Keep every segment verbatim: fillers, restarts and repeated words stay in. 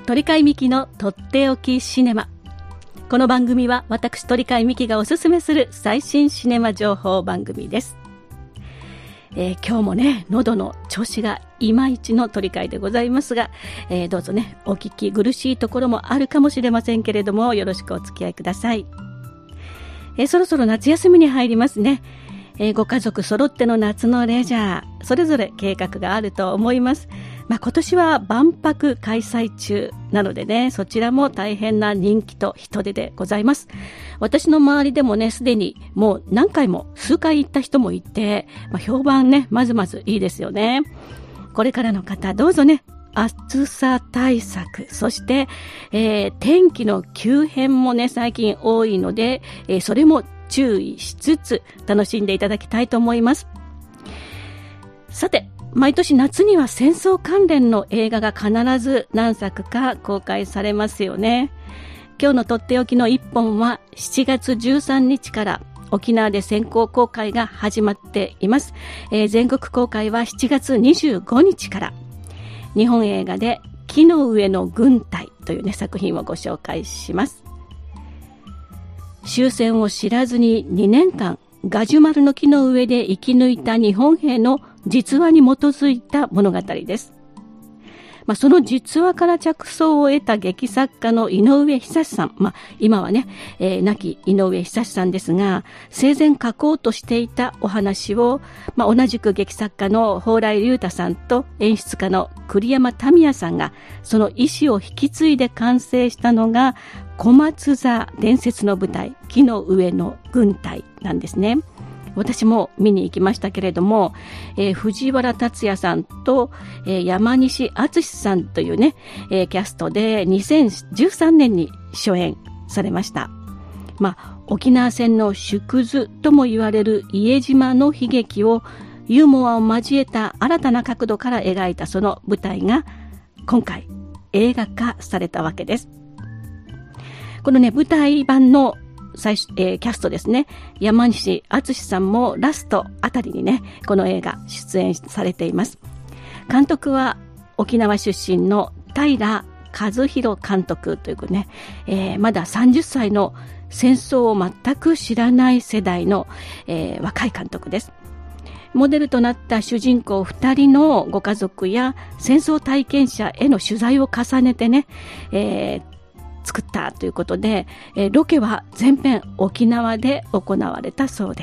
鳥飼美希のとっておきシネマ。この番組は私鳥飼美希がおすすめする最新シネマ情報番組です。えー、今日もね喉の調子がいまいちの鳥飼でございますが、えー、どうぞねお聞き苦しいところもあるかもしれませんけれども、よろしくお付き合いください。えー、そろそろ夏休みに入りますね。えー、ご家族揃っての夏のレジャー、それぞれ計画があると思います。まあ、今年は万博開催中なのでね、そちらも大変な人気と人出でございます。私の周りでもね、すでにもう何回も数回行った人もいて、まあ、評判ね、まずまずいいですよね。これからの方、どうぞね、暑さ対策、そして、えー、天気の急変もね、最近多いので、えー、それも注意しつつ楽しんでいただきたいと思います。さて、毎年夏には戦争関連の映画が必ず何作か公開されますよね。今日のとっておきの一本はしちがつじゅうさんにちから沖縄で先行公開が始まっています。えー、全国公開はしちがつにじゅうごにちから。日本映画で木の上の軍隊という、ね、作品をご紹介します。終戦を知らずににねんかんガジュマルの木の上で生き抜いた日本兵の実話に基づいた物語です。まあ、その実話から着想を得た劇作家の井上久志さん、まあ、今はね、えー、亡き井上久志さんですが、生前書こうとしていたお話を、まあ、同じく劇作家の蓬莱竜太さんと演出家の栗山民也さんがその意思を引き継いで完成したのが小松座伝説の舞台木の上の軍隊なんですね。私も見に行きましたけれども、えー、藤原竜也さんと、えー、山西敦さんというね、えー、キャストでにせんじゅうさんねんに初演されました。まあ、沖縄戦の縮図とも言われる伊江島の悲劇をユーモアを交えた新たな角度から描いたその舞台が今回映画化されたわけです。このね、舞台版の最初、えー、キャストですね、山西敦さんもラストあたりにね、この映画出演されています。監督は沖縄出身の平和弘監督ということね、えー、まださんじゅっさいの戦争を全く知らない世代の、えー、若い監督です。モデルとなった主人公ふたりのご家族や戦争体験者への取材を重ねてね、えー作ったということで、えー、ロケは全編沖縄で行われたそうです。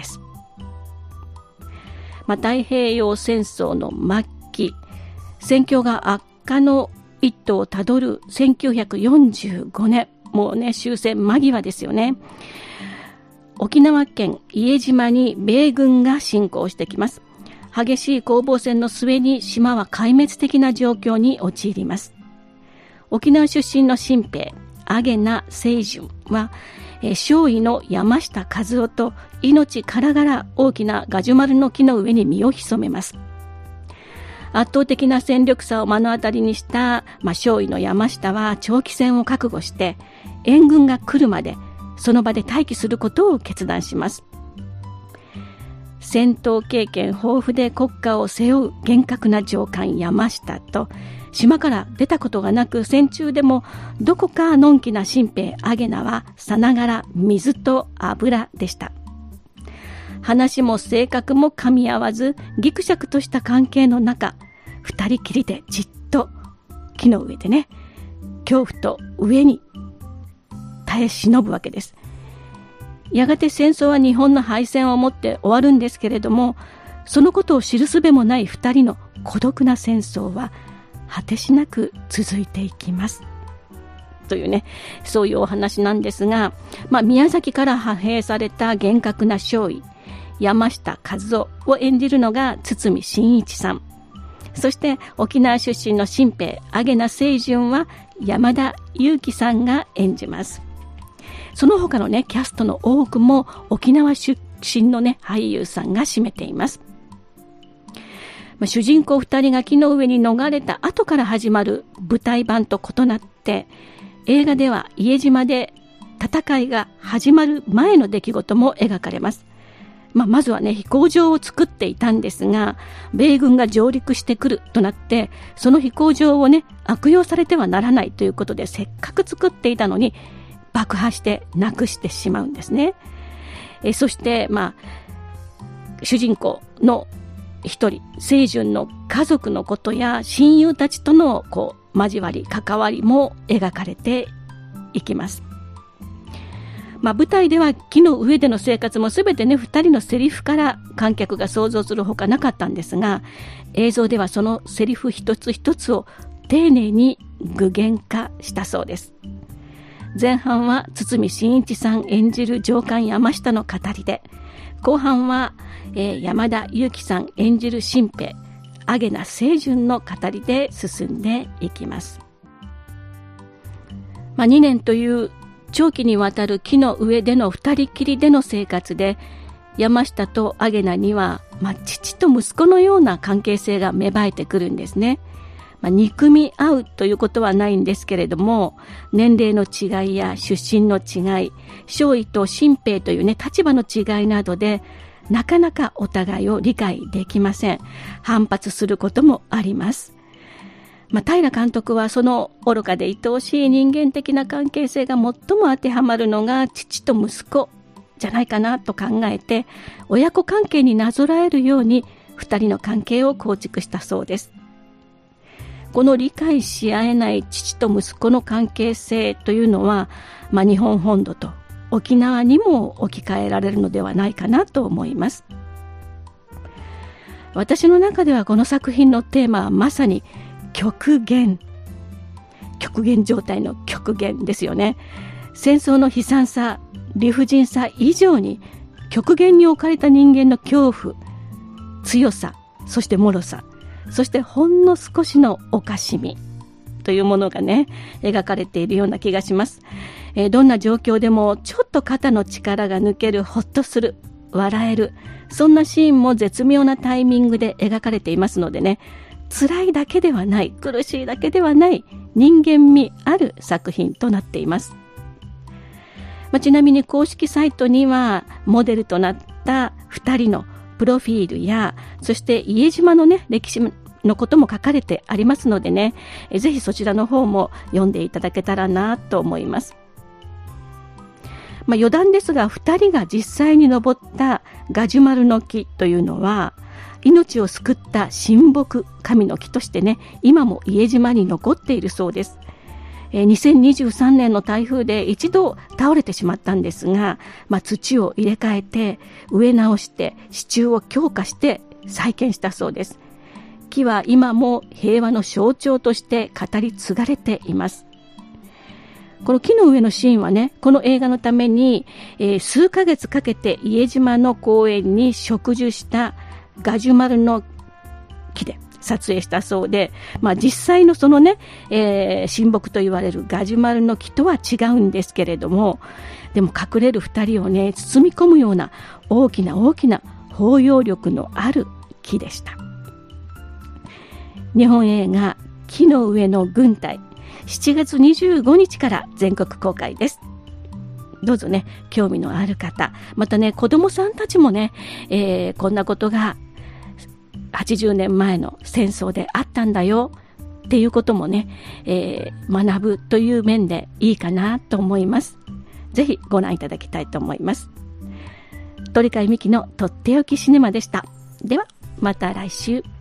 まあ、太平洋戦争の末期、戦況が悪化の一途をたどるせんきゅうひゃくよんじゅうごねん、もうね終戦間際ですよね。沖縄県伊江島に米軍が侵攻してきます。激しい攻防戦の末に島は壊滅的な状況に陥ります。沖縄出身の新兵阿下名清純は、えー、少尉の山下和夫と命からがら大きなガジュマルの木の上に身を潜めます。圧倒的な戦力差を目の当たりにした、まあ、少尉の山下は長期戦を覚悟して援軍が来るまでその場で待機することを決断します。戦闘経験豊富で国家を背負う厳格な上官山下と、島から出たことがなく戦中でもどこかのんきな新兵阿下名はさながら水と油でした。話も性格も噛み合わずぎくしゃくとした関係の中、二人きりでじっと木の上でね、恐怖と上に耐え忍ぶわけです。やがて戦争は日本の敗戦をもって終わるんですけれども、そのことを知るすべもない二人の孤独な戦争は果てしなく続いていきますというね、そういうお話なんですが、まあ、宮崎から派兵された厳格な少尉山下和夫を演じるのが堤真一さん、そして沖縄出身の新兵阿下名清純は山田裕貴さんが演じます。その他のねキャストの多くも沖縄出身のね俳優さんが占めています。主人公ふたりが木の上に逃れた後から始まる舞台版と異なって、映画では伊江島で戦いが始まる前の出来事も描かれます。 まあ、まずはね飛行場を作っていたんですが、米軍が上陸してくるとなって、その飛行場をね悪用されてはならないということで、せっかく作っていたのに爆破してなくしてしまうんですね。えそしてまあ主人公の一人清純の家族のことや親友たちとのこう交わり関わりも描かれていきます。まあ、舞台では木の上での生活もすべてねふたりのセリフから観客が想像するほかなかったんですが、映像ではそのセリフ一つ一つを丁寧に具現化したそうです。前半は堤真一さん演じる上官山下の語りで、後半は、えー、山田裕貴さん演じる新兵アゲナ清純の語りで進んでいきます。まあ、にねんという長期にわたる木の上での二人きりでの生活で、山下とアゲナには、まあ、父と息子のような関係性が芽生えてくるんですね。まあ、憎み合うということはないんですけれども、年齢の違いや出身の違い、少尉と新兵というね立場の違いなどでなかなかお互いを理解できません。反発することもあります。まあ、平監督はその愚かで愛おしい人間的な関係性が最も当てはまるのが父と息子じゃないかなと考えて、親子関係になぞらえるように二人の関係を構築したそうです。この理解し合えない父と息子の関係性というのは、まあ、日本本土と沖縄にも置き換えられるのではないかなと思います。私の中ではこの作品のテーマはまさに極限極限状態の極限ですよね。戦争の悲惨さ、理不尽さ以上に極限に置かれた人間の恐怖、強さ、そして脆さ、そしてほんの少しのおかしみというものがね描かれているような気がします。えー、どんな状況でもちょっと肩の力が抜ける、ほっとする、笑える、そんなシーンも絶妙なタイミングで描かれていますのでね、辛いだけではない、苦しいだけではない人間味ある作品となっています。まあ、ちなみに公式サイトにはモデルとなったふたりのプロフィールや、そして家島のね歴史のことも書かれてありますのでね、えぜひそちらの方も読んでいただけたらなと思います。まあ、余談ですが、ふたりが実際に登ったガジュマルの木というのは命を救った神木、神の木としてね今も家島に残っているそうです。にせんにじゅうさんねんの台風で一度倒れてしまったんですが、まあ、土を入れ替えて植え直して支柱を強化して再建したそうです。木は今も平和の象徴として語り継がれています。この木の上のシーンはね、この映画のために、えー、数ヶ月かけて家島の公園に植樹したガジュマルの木で撮影したそうで、まあ、実際のそのね、えー、神木と言われるガジュマルの木とは違うんですけれども、でも隠れる二人をね包み込むような大きな大きな包容力のある木でした。日本映画木の上の軍隊、しちがつにじゅうごにちから全国公開です。どうぞね興味のある方、またね子供さんたちもね、えー、こんなことがはちじゅうねんまえの戦争であったんだよっていうこともね、えー、学ぶという面でいいかなと思います。ぜひご覧いただきたいと思います。鳥飼美希のとっておきシネマでした。ではまた来週。